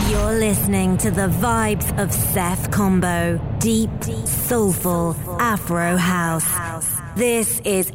You're listening to the vibes of Seth Combo. Deep, soulful Afro House. This is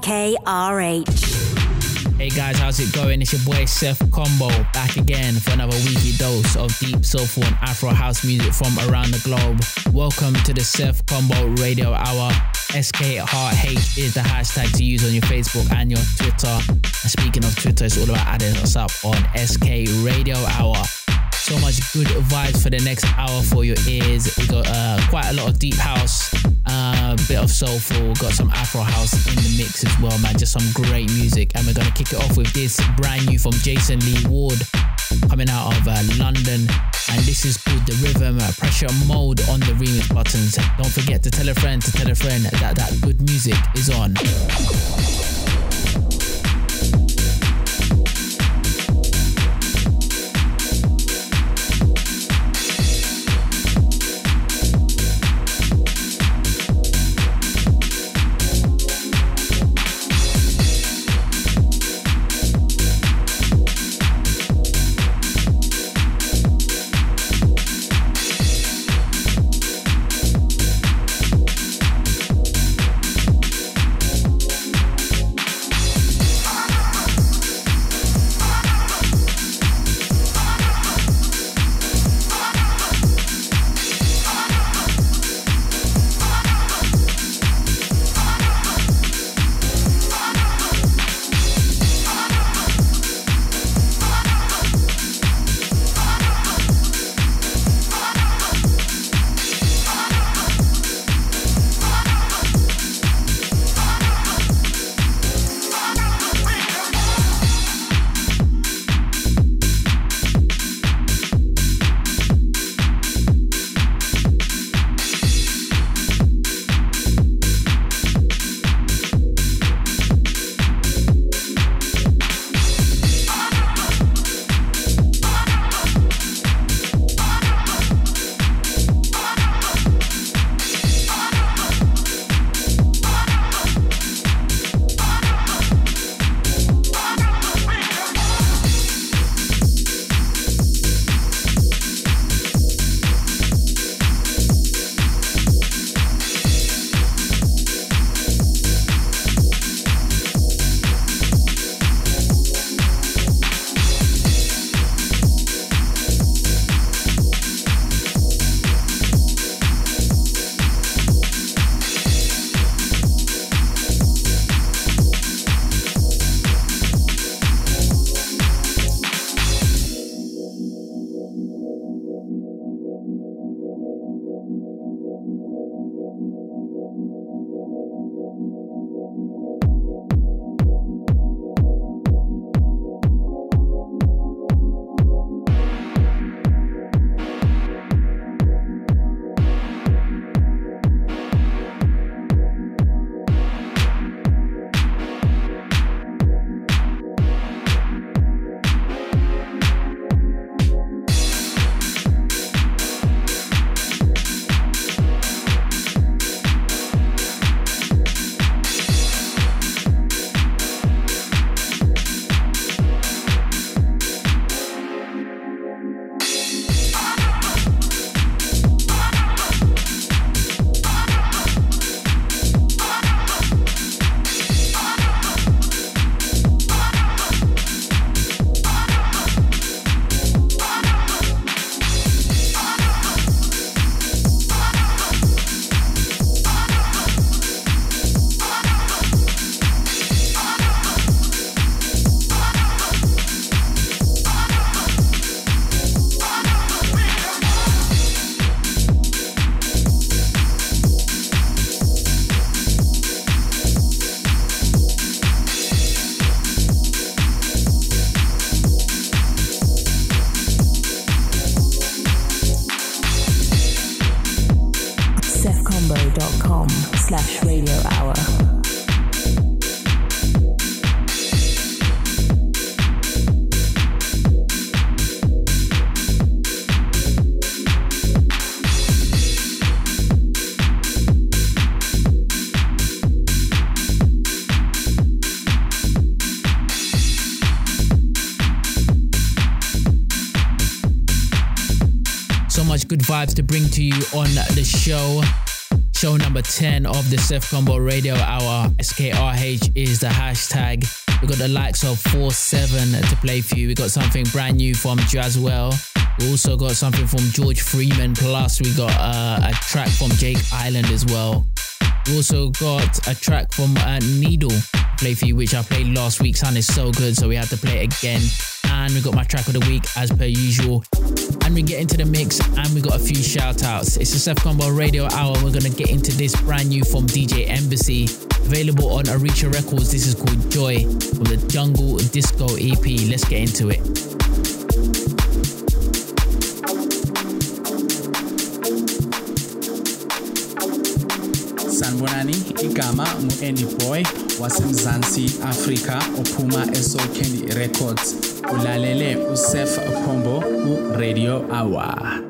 SKRH. Hey guys, how's it going? It's your boy Seth Combo back again for another weekly dose of deep, soulful and Afro House music from around the globe. Welcome to the Seth Combo Radio Hour. SKRH is the hashtag to use on your Facebook and your Twitter. And speaking of Twitter, it's all about adding us up on SK Radio Hour. So much good vibes for the next hour for your ears. We got quite a lot of deep house, a bit of soulful, got some Afro house in the mix as well, man. Just some great music. And we're going to kick it off with this brand new from Jason Lee Ward, coming out of London. And this is called The Rhythm, Pressure Mode on the remix buttons. Don't forget to tell a friend that that good music is on. sethcombo.com/radio hour. So much good vibes to bring to you on the show. Show number 10 of the Seth Combo Radio Hour. SKRH is the hashtag. We got the likes of 4-7 to play for you. We got something brand new from Jazwell. We also got something from George Freeman. Plus we got a track from Jake Island as well. We also got a track from Needle play for you, which I played last week. Sounded so good, so we had to play it again. And we got my track of the week as per usual. And we get into the mix and we got a few shout outs. It's the Seth Combo Radio Hour. We're going to get into this brand new from DJ Embassy. Available on Arisha Records. This is called Joy from the Jungle Disco EP. Let's get into it. Sanbonani igama ngu-Andy Boy wasemzansi Africa ophuma eSoul Candy Records. Ulalele uSeth Combo ku-Radio Hour.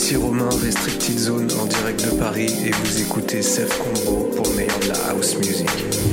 Ici Romain, Restricted Zone en direct de Paris et vous écoutez Seth Combo pour le meilleur de la house music.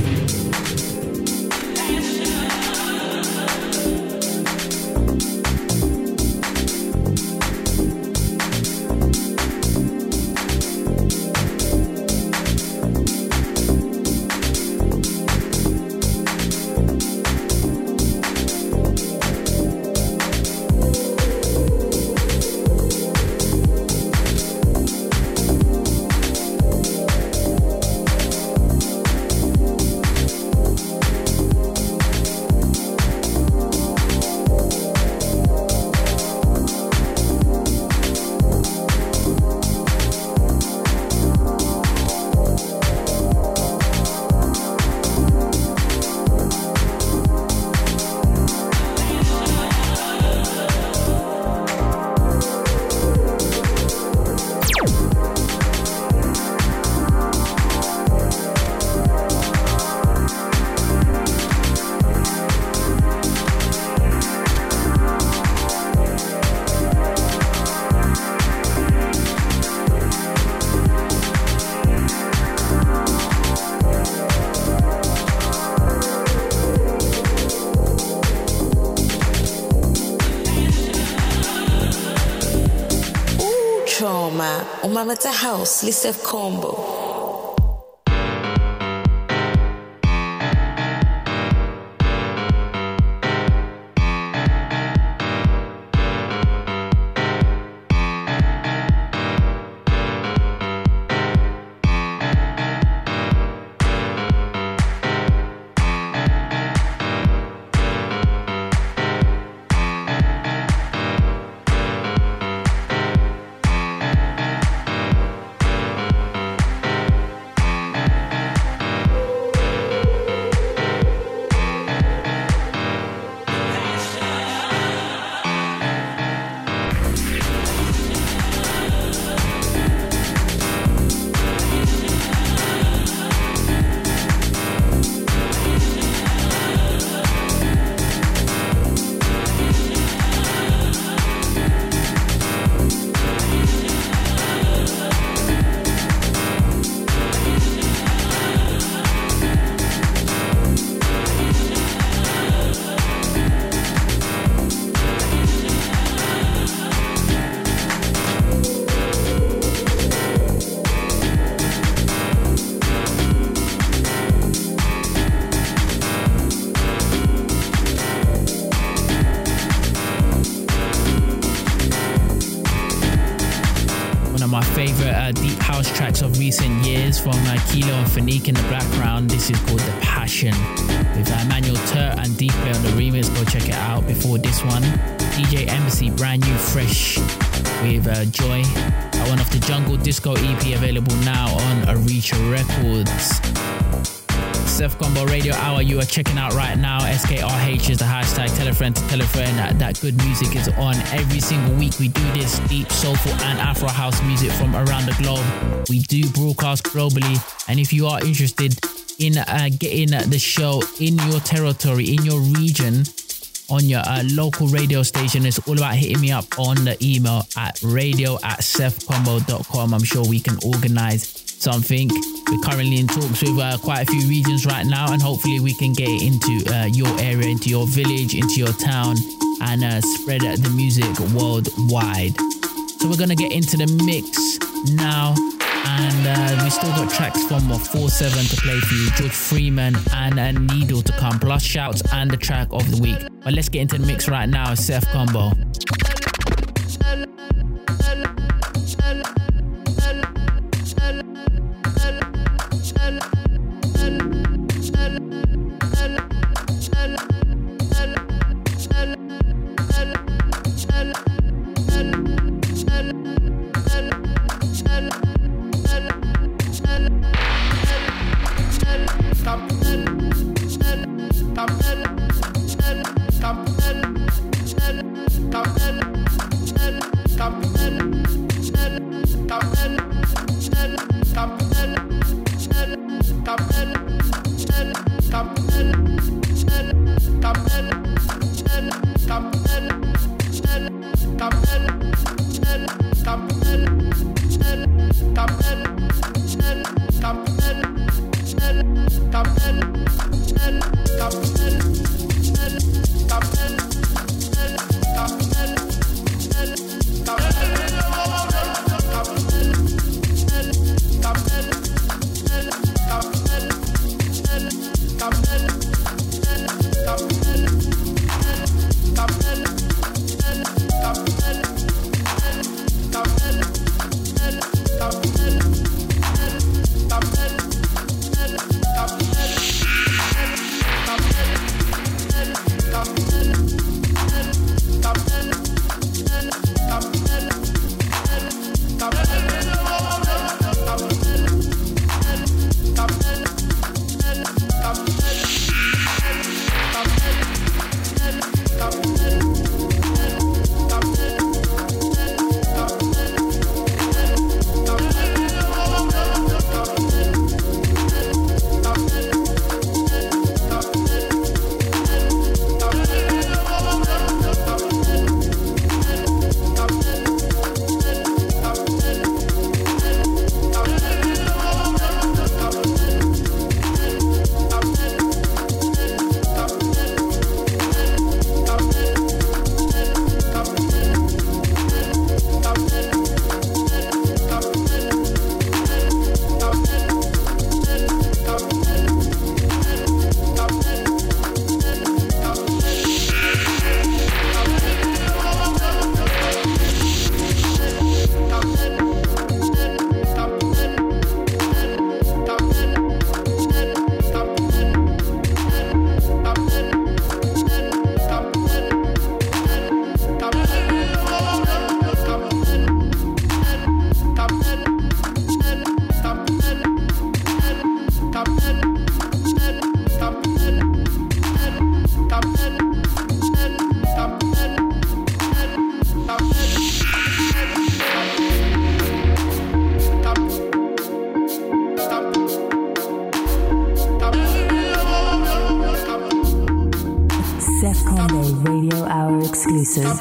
Umama to house, Seth Combo. Deep house tracks of recent years from Kilo and Fanique in the background. This is called The Passion with Emmanuel Turt and D-Play on the remix. Go check it out. Before this one, DJ Embassy, brand new fresh with Joy. That one off the Jungle Disco EP, available now on Aricha Records. Seth Combo Radio Hour you are checking out right now. SKRH is the hashtag. Tell a friend to tell a friend that good music is on. Every single week we do this deep, soulful and Afro house music from around the globe. We do broadcast globally, and if you are interested in getting the show in your territory, in your region, on your local radio station, it's all about hitting me up on the email at radio@sethcombo.com. I'm sure we can organize something. We're currently in talks with quite a few regions right now, and hopefully we can get it into your area, into your village, into your town, and spread the music worldwide. So we're gonna get into the mix now, and we still got tracks from 4-7 to play for you, George Freeman and Needle to come, plus shouts and the track of the week. But let's get into the mix right now. Seth Combo. Stop. Radio Hour exclusive.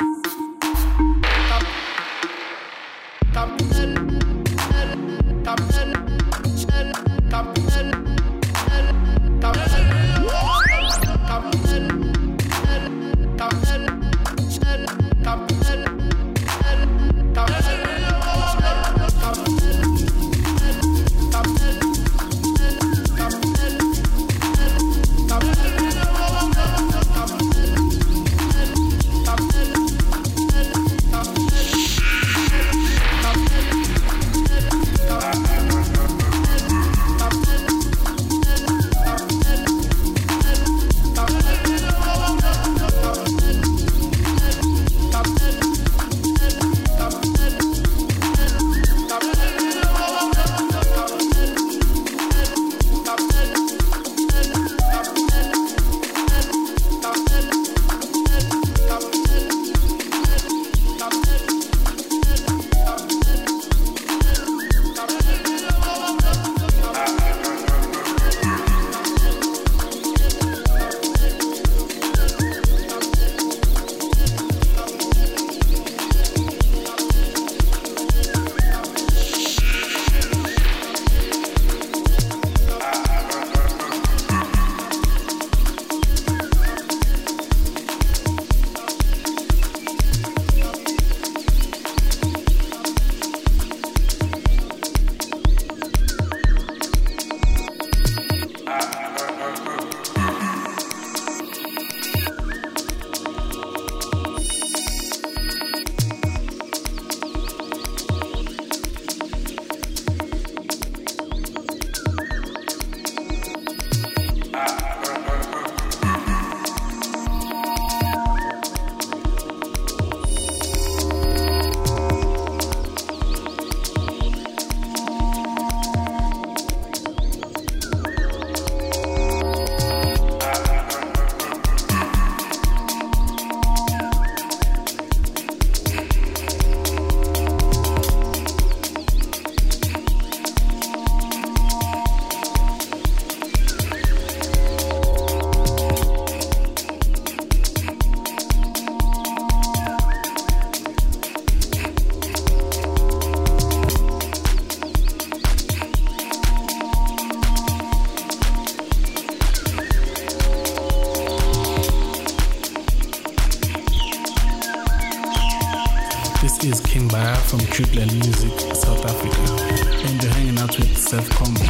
This is King Baya from Triplet Music, South Africa, and you're hanging out with Seth Combo.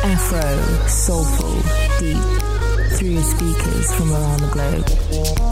Afro, soulful, deep, through your speakers from around the globe.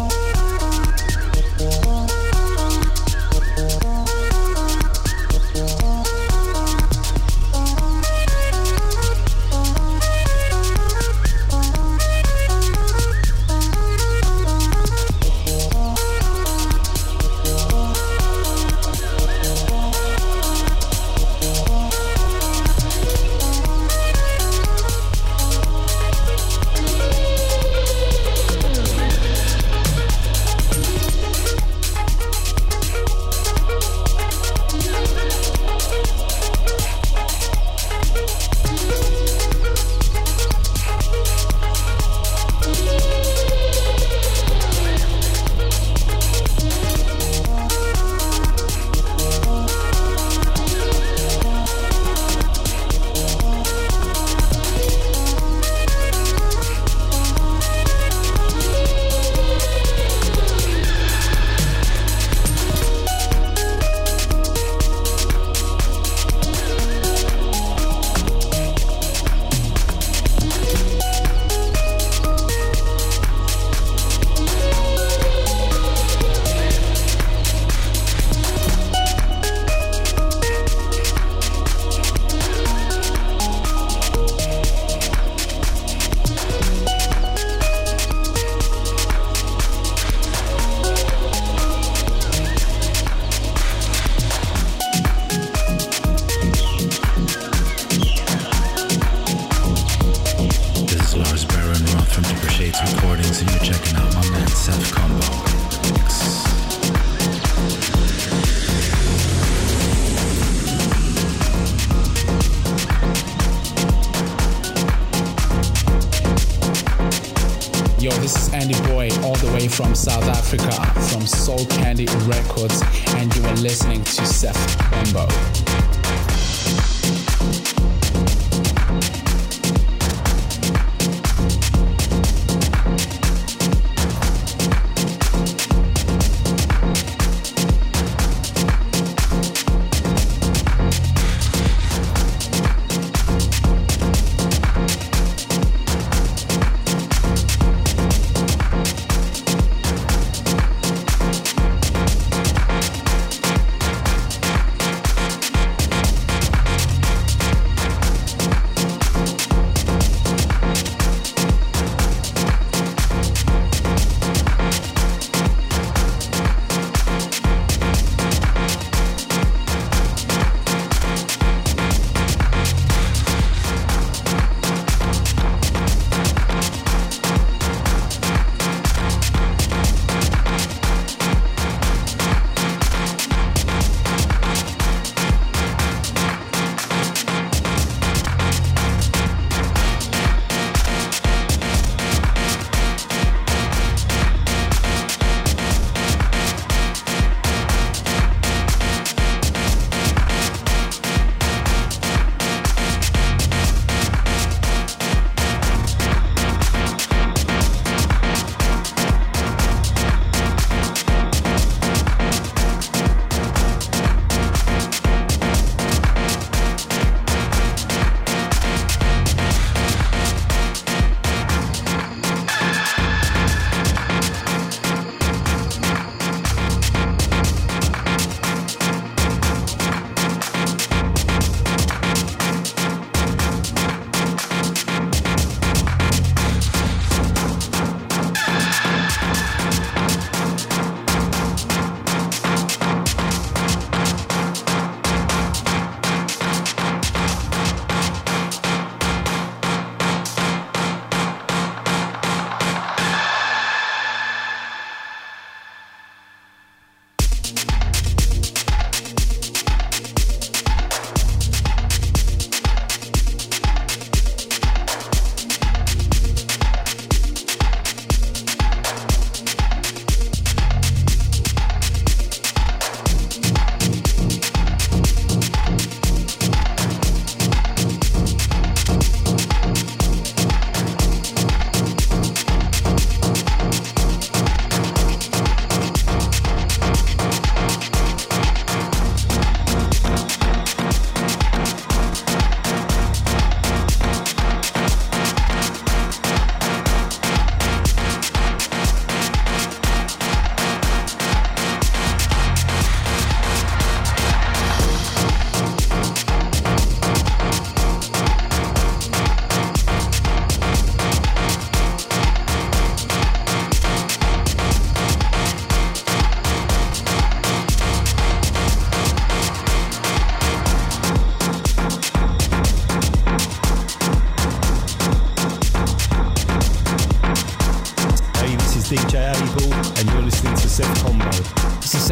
From South Africa, from Soul Candy Records, and you are listening to Seth Combo.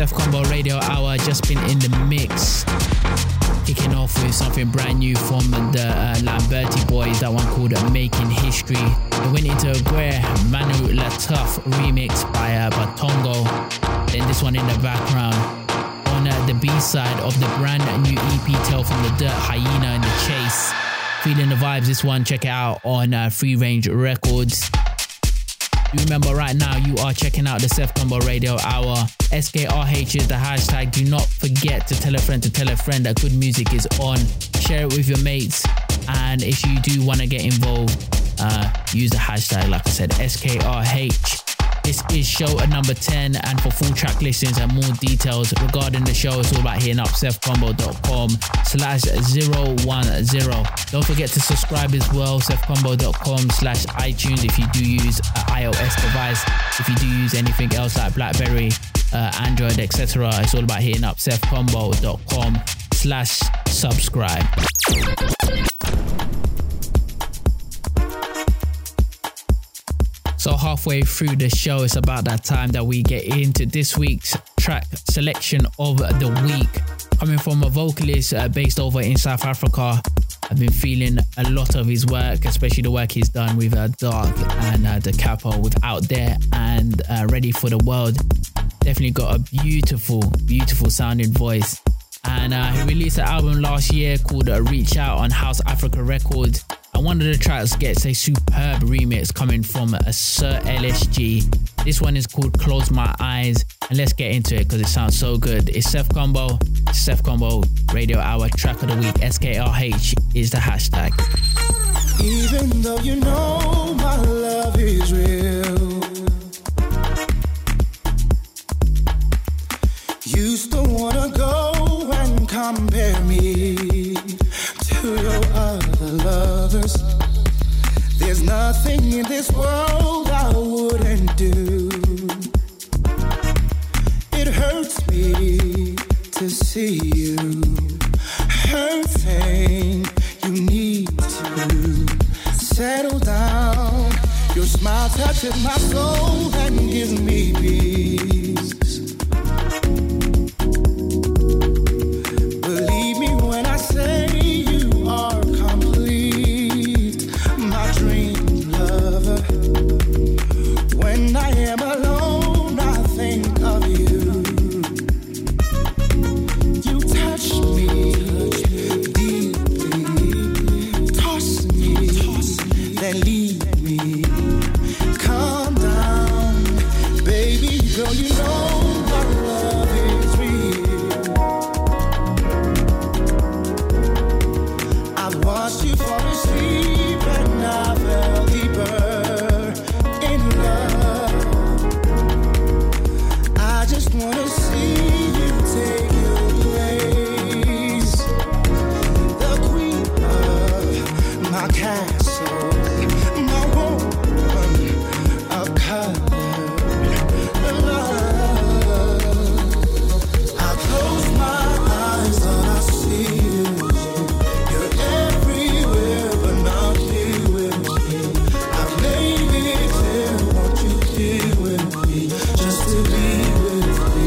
Seth Combo Radio Hour. Just been in the mix. Kicking off with something brand new from the Lamberti Boys, that one called Making History. It went into a Guerre Manu Latuf remix by Batongo. Then this one in the background on the B-side of the brand new EP Tale from the Dirt, Hyena and the Chase. Feeling the vibes, this one, check it out on Free Range Records. Remember, right now you are checking out the Seth Combo Radio Hour. SKRH is the hashtag. Do not forget to tell a friend that good music is on. Share it with your mates. And if you do want to get involved, use the hashtag, like I said, SKRH. This is show number 10, and for full track listings and more details regarding the show, it's all about hitting up sethcombo.com/010. Don't forget to subscribe as well, sethcombo.com/iTunes if you do use an iOS device. If you do use anything else like BlackBerry, Android, etc., it's all about hitting up sethcombo.com/subscribe. So halfway through the show, it's about that time that we get into this week's track selection of the week. Coming from a vocalist based over in South Africa, I've been feeling a lot of his work, especially the work he's done with Dark and Da Capo with Out There and Ready for the World. Definitely got a beautiful, beautiful sounding voice. And he released an album last year called Reach Out on House Africa Records. And one of the tracks gets a superb remix coming from Sir LSG. This one is called Close My Eyes. And let's get into it because it sounds so good. It's Seth Combo Radio Hour track of the week. SKRH is the hashtag. Even though you know my love is real, you still wanna go and compare me to your other lovers. There's nothing in this world I wouldn't do. It hurts me to see you hurting. You need to settle down. Your smile touches my soul and gives me peace. Believe me when I say you are complete, my dream lover. When I am alone, I think of you. You touch me deeply, toss me, then leave me. Calm down, baby girl, you know my love is real. I've watched you fall asleep and I fell deeper in love. I just wanna see you take your place, the queen of my castle, my woman of color, love. I close my eyes and I see you. You're everywhere but not here with me. I've made it clear what you did with me, just to be with me.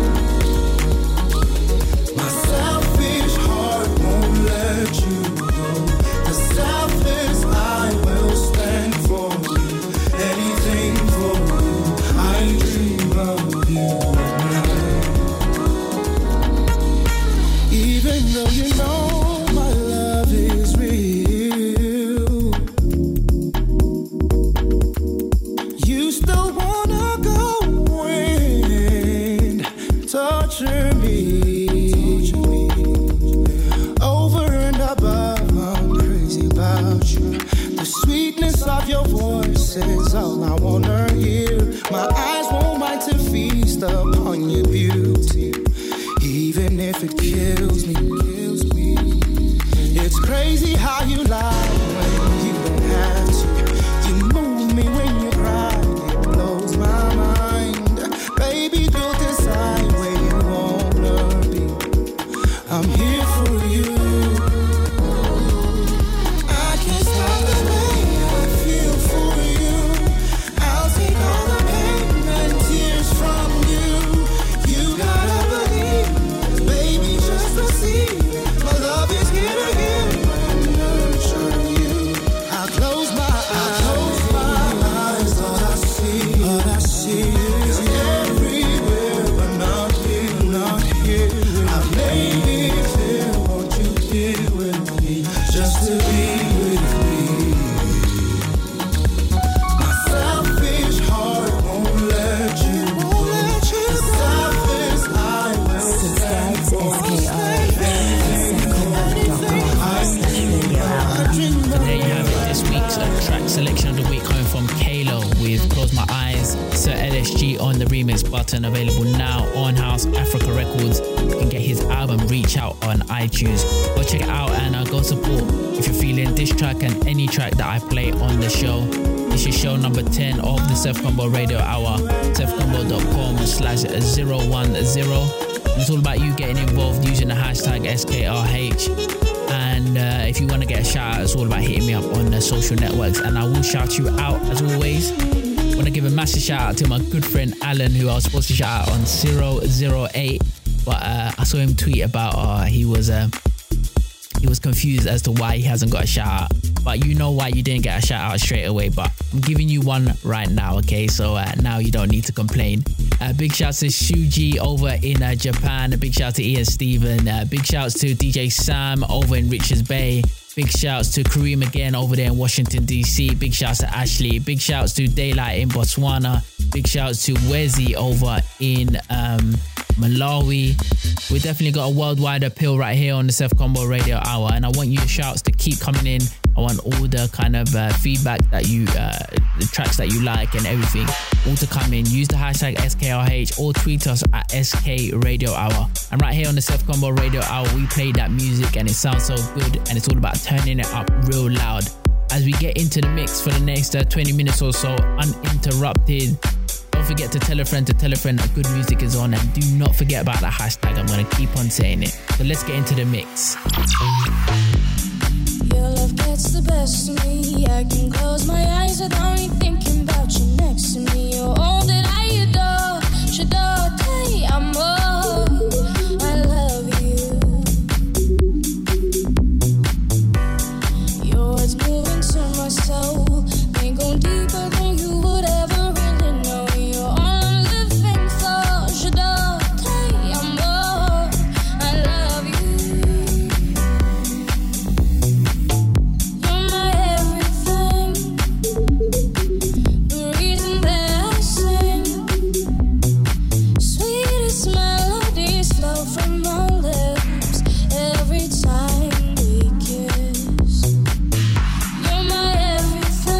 My selfish heart won't let you go. The selfless I will stand for you. Anything for you. I dream of you at night. Even though you know my love is real, you still wanna go and torture me. Over and above, I'm crazy about you. The sweetness of your voice is all I wanna hear. My eyes won't mind to feast upon your beauty, even if it kills me. It's crazy how you lie when you don't have to. You move me when you cry, it blows my mind. Baby, you'll decide where you wanna be. I'm here for you. I can't stop the way I feel for you. I'll take all the pain and tears from you. just to be with me. My selfish heart won't let you go. Selfish I will Subscribe to SKR.com/radio. There you have it, this week's track selection of the week coming from Kalo with Close My Eyes, Sir LSG on the remix button, available now on House Africa Records. You can get his album Reach Out on iTunes. Go check it out and go support if you're feeling this track and any track that I play on the show. This is show number 10 of the Seth Combo Radio Hour, sethcombo.com/010. It's all about you getting involved using the hashtag SKRH. And if you want to get a shout out, it's all about hitting me up on the social networks and I will shout you out as always. I want to give a massive shout out to my good friend Alan, who I was supposed to shout out on 008, but I saw him tweet about he was confused as to why he hasn't got a shout out. But you know why you didn't get a shout out straight away, but I'm giving you one right now, okay? So now you don't need to complain. Big shouts to Shuji over in Japan. A big shout to Ian Steven. Big shouts to DJ Sam over in Richards Bay. Big shouts to Kareem again over there in Washington DC. Big shouts to Ashley. Big shouts to Daylight in Botswana. Big shouts to Wezi over in Malawi. We definitely got a worldwide appeal right here on the Seth Combo Radio Hour, and I want your shouts to keep coming in. I want all the kind of feedback that you, the tracks that you like and everything, all to come in. Use the hashtag SKRH or tweet us at SK Radio Hour. And right here on the Seth Combo Radio Hour, we play that music and it sounds so good, and it's all about turning it up real loud. As we get into the mix for the next 20 minutes or so, uninterrupted. Don't forget to tell a friend that good music is on, and do not forget about that hashtag. I'm going to keep on saying it. So let's get into the mix. Your love gets the best of me. I can close my eyes without me thinking about you next to me. You're all that I adore. J'adore, te amo. I love you. Your words moving to my soul. They go deeper than you would ever really know. You're all I'm living for. J'adore, te amo. I love you. You're my everything. The reason that I sing. Sweetest melodies flow from our lips every time we kiss. You're my everything.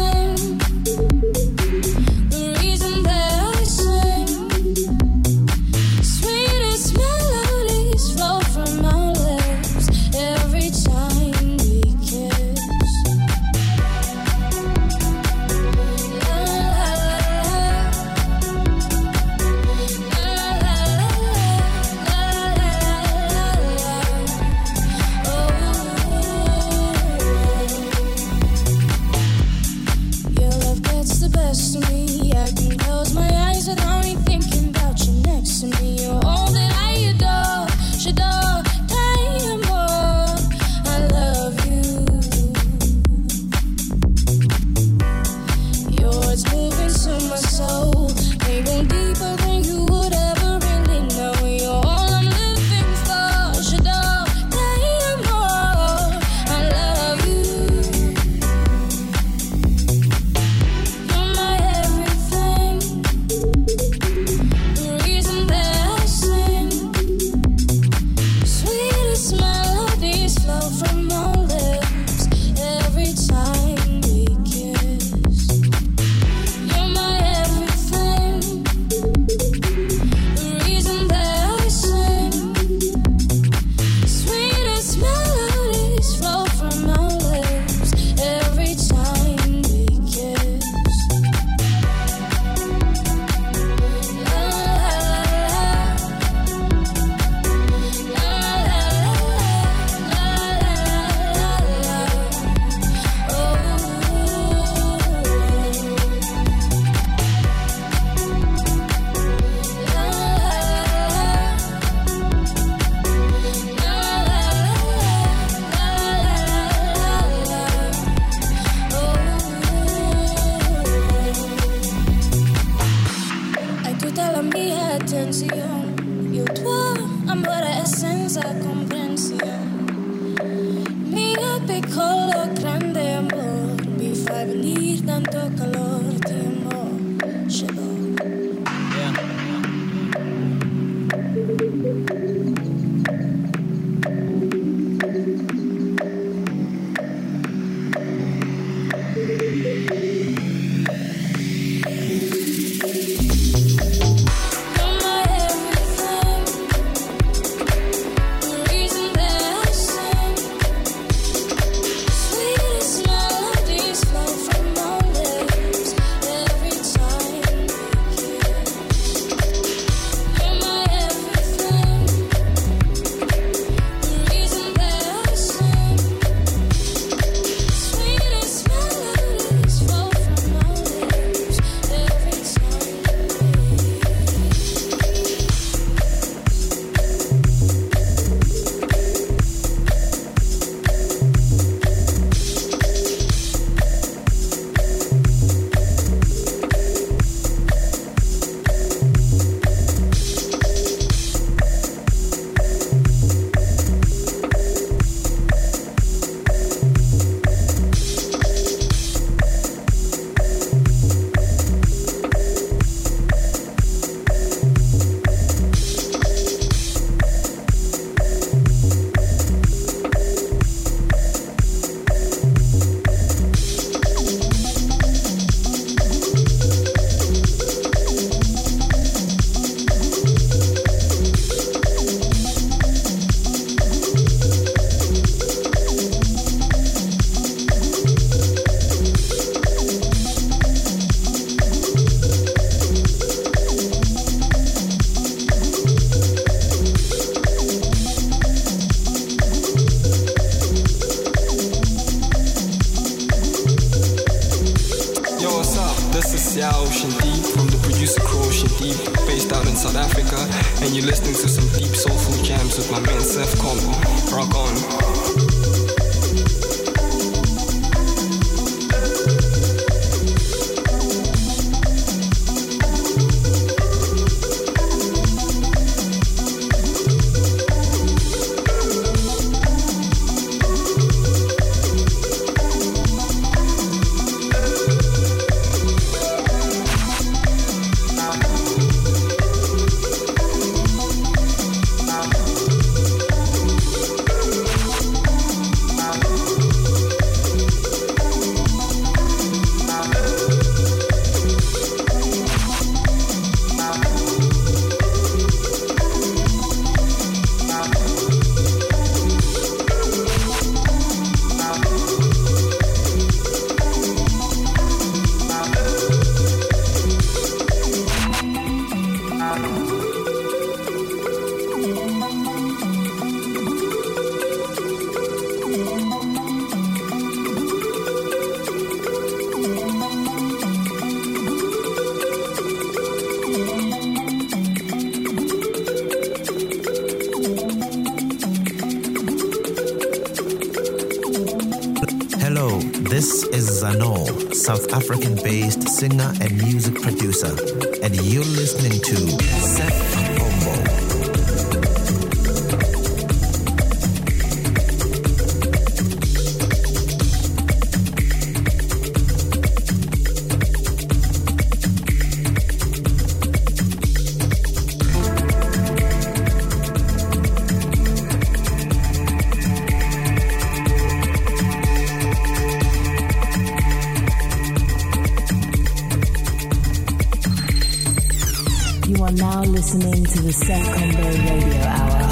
tanto calor, tiempo, llegó. South African-based singer and music producer, and you're listening to Seth Combo. Listening to the Seth Combo Radio Hour.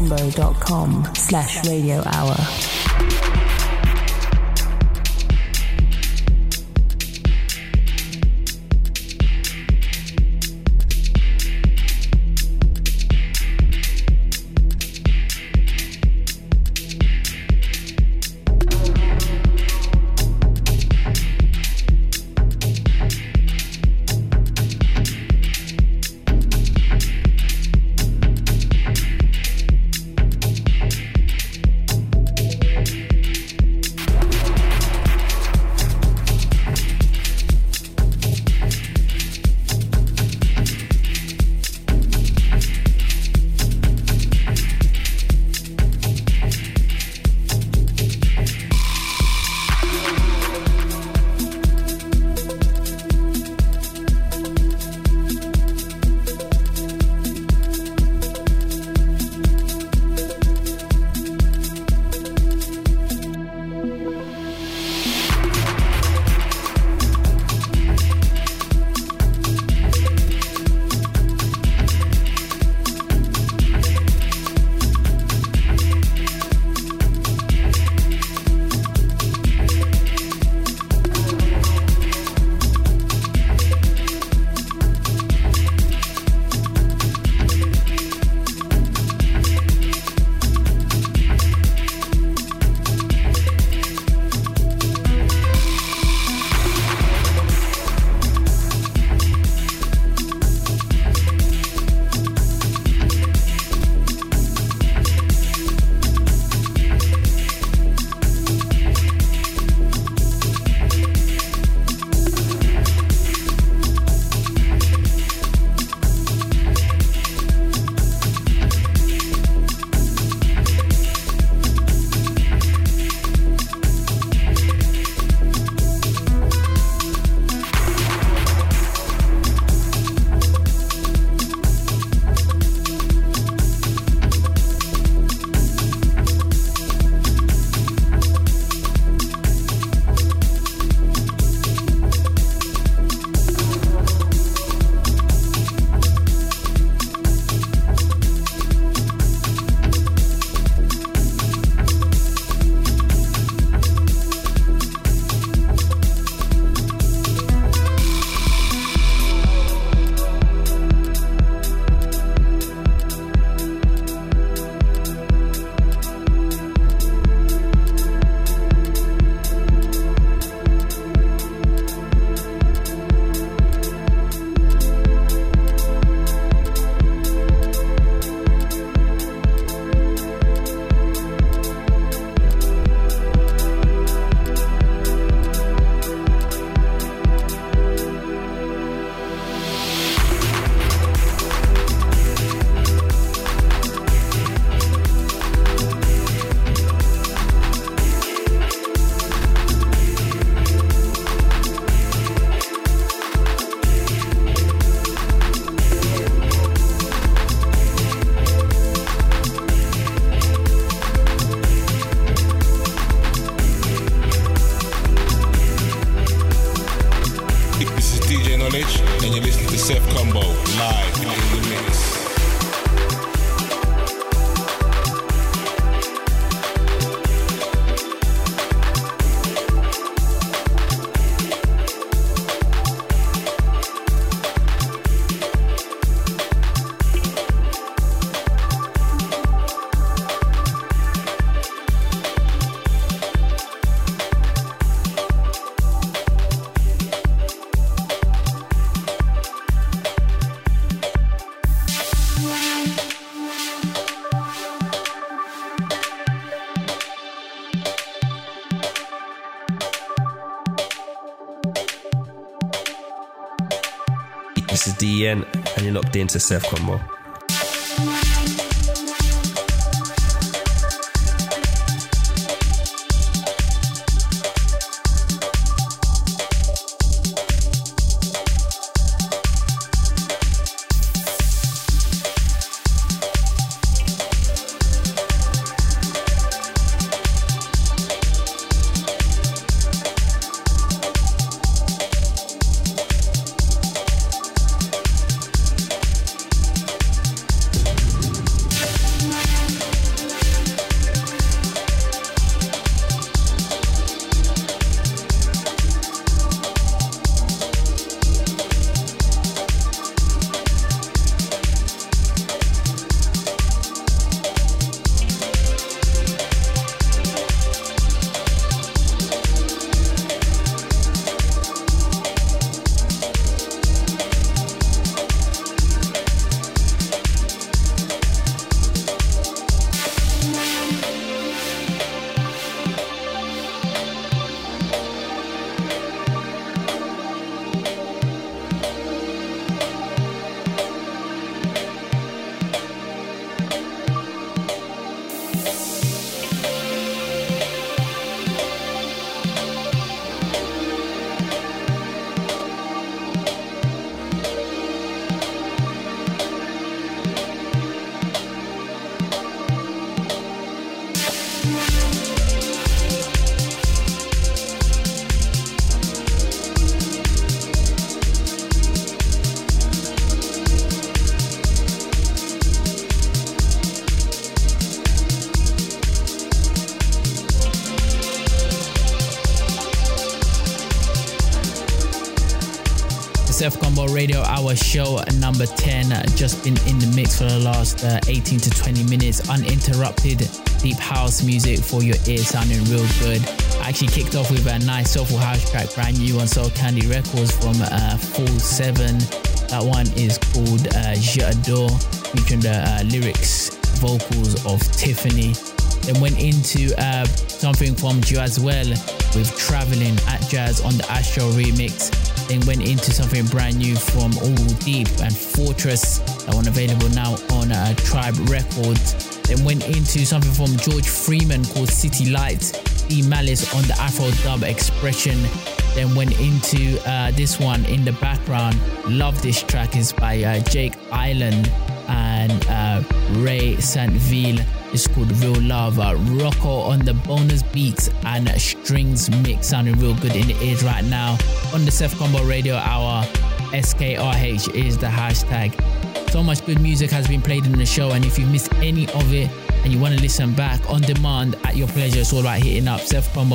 sethcombo.com/radio hour. This is DEN, and you're locked into Seth Combo. Seth Combo Radio Hour show number 10. Just been in the mix for the last 18 to 20 minutes. Uninterrupted deep house music for your ear, sounding real good. I actually kicked off with a nice soulful house track, brand new on Soul Candy Records from Full 7. That one is called J'adore, featuring the lyrics, vocals of Tiffany. Then went into something from Jazwell with Traveling at Jazz on the Astro remix. Then went into something brand new from All Deep and Fortress, that one available now on Tribe Records. Then went into something from George Freeman called City Lights, D Malice on the Afro Dub Expression. Then went into this one in the background. Love this track, is by Jake Island and Ray Santville. It's called Real Love. Rocco on the bonus beats and strings mix, sounding real good in the ears right now. On the Seth Combo Radio Hour, SKRH is the hashtag. So much good music has been played in the show, and if you missed any of it and you want to listen back on demand at your pleasure, it's all about hitting up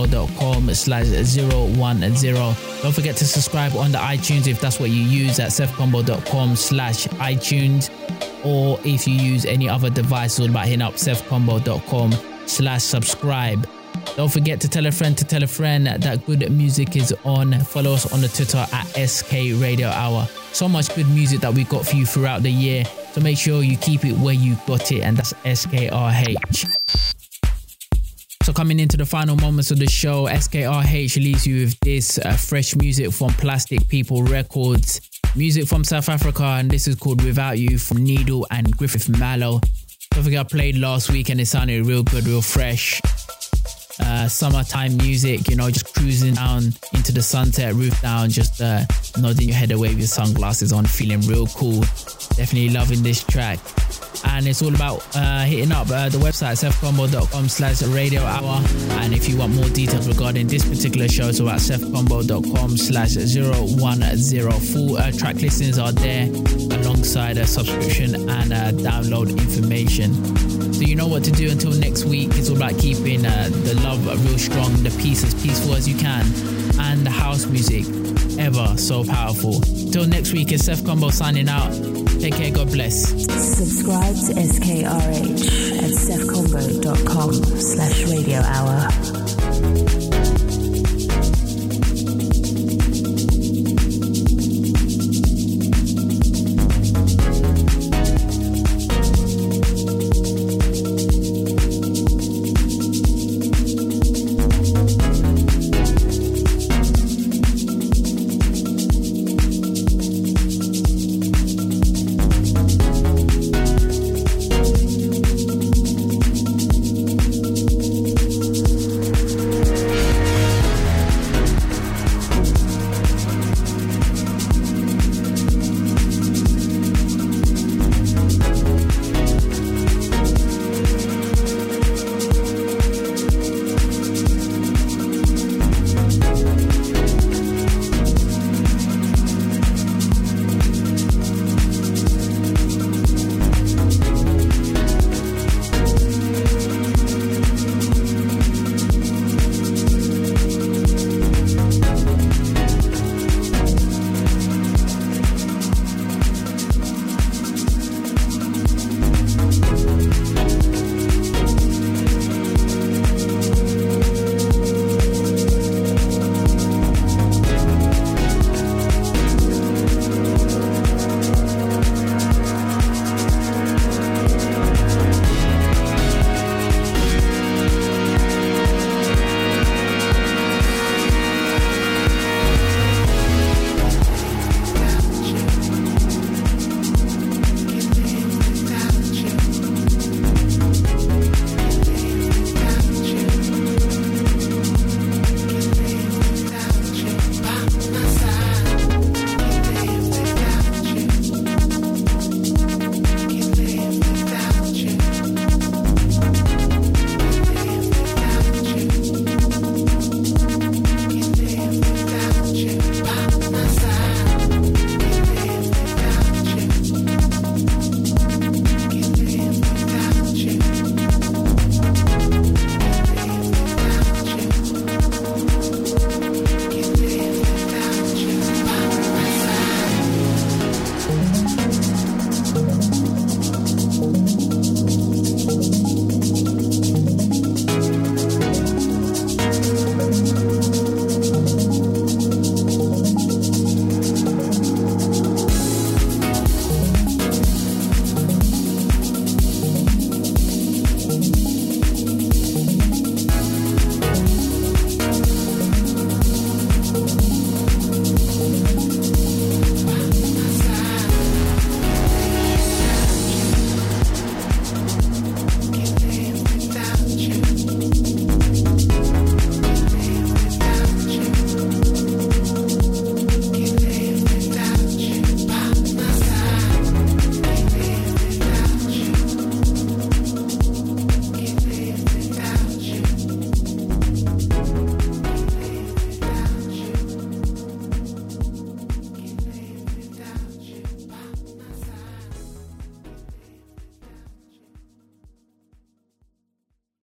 sethcombo.com/010. Don't forget to subscribe on the iTunes if that's what you use, at sethcombo.com/iTunes. Or if you use any other device, it's all about hitting up sethcombo.com/subscribe. Don't forget to tell a friend that good music is on. Follow us on the Twitter at SK Radio Hour. So much good music that we got for you throughout the year, so make sure you keep it where you got it, and that's SKRH. So coming into the final moments of the show, SKRH leaves you with this fresh music from Plastic People Records. Music from South Africa, and this is called Without You from Needle and Griffith Mallow. Don't forget I played last week and it sounded real good, real fresh. Summertime music, you know, just cruising down into the sunset, roof down, just nodding your head away with your sunglasses on, feeling real cool. Definitely loving this track. And it's all about hitting up the website sethcombo.com/radio hour. And if you want more details regarding this particular show, it's about sethcombo.com/010. Full track listings are there alongside a subscription and download information. So you know what to do. Until next week, it's all about keeping the love real strong, the peace as peaceful as you can, and the house music ever so powerful. Till next week, it's Seth Combo signing out. Take care, God bless. Subscribe to SKRH at sethcombo.com/radio hour.